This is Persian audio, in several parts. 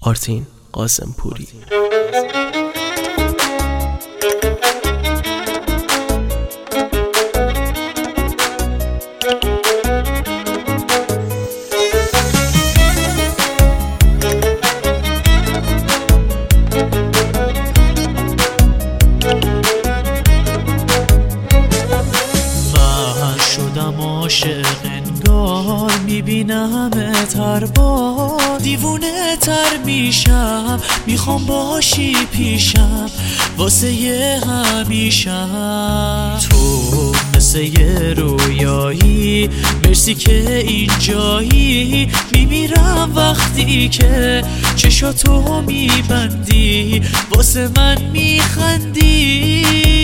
آرتین قاسمپوری. عاشق انگار میبینمت هر بار دیوونه تر میشم، میخوام باشی پیشم واسه یه همیشم. تو مثل یه رویایی، مرسی که اینجایی. میمیرم وقتی که چشاتو میبندی، واسه من میخندی.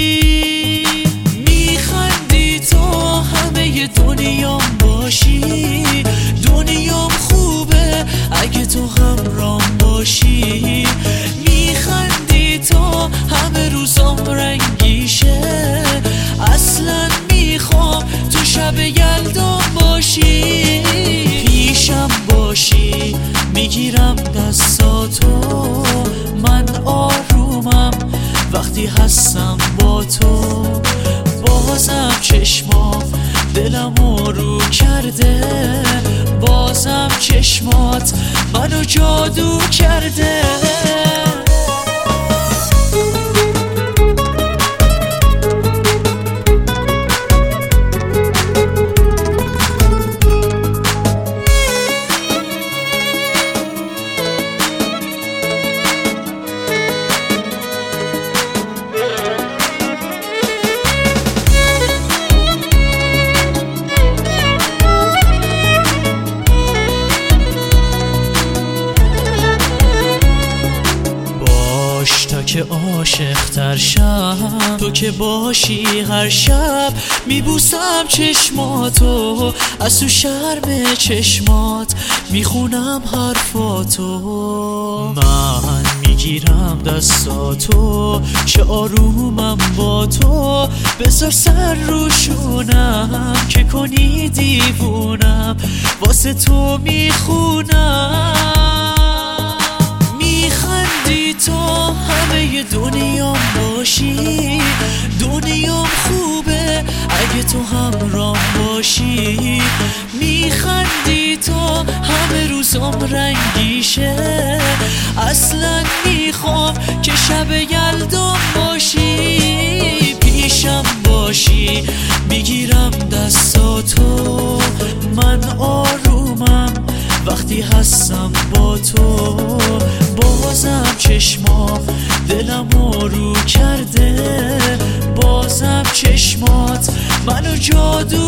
تو همه دنیام باشی، دنیام خوبه اگه تو همرام باشی. میخندی تو همه روزام رنگیشه، اصلا میخوام تو شب یلدام باشی. پیشم باشی میگیرم دستاتو، من آرومم وقتی هستم با تو. بازم چشمام دلمو رو کرده، بازم چشمات منو جادو کرده. که عاشق تر شم، تو که باشی هر شب. میبوسم چشماتو، از تو شرم چشمات میخونم حرفاتو. من میگیرم دستاتو، چه آرومم با تو. بذار سر روشونم که کنی دیوونم، واسه تو میخونم. میخندی تو همه دنیام باشی، دنیام خوبه اگه تو همرام باشی. میخندی تو همه روزام رنگیشه، اصلا میخوام که شب یلدام باشی. پیشم باشی میگیرم دستاتو، من آرومم وقتی هستم با تو. بازم چشمام دلمو رو کرده، بازم چشمات منو جادو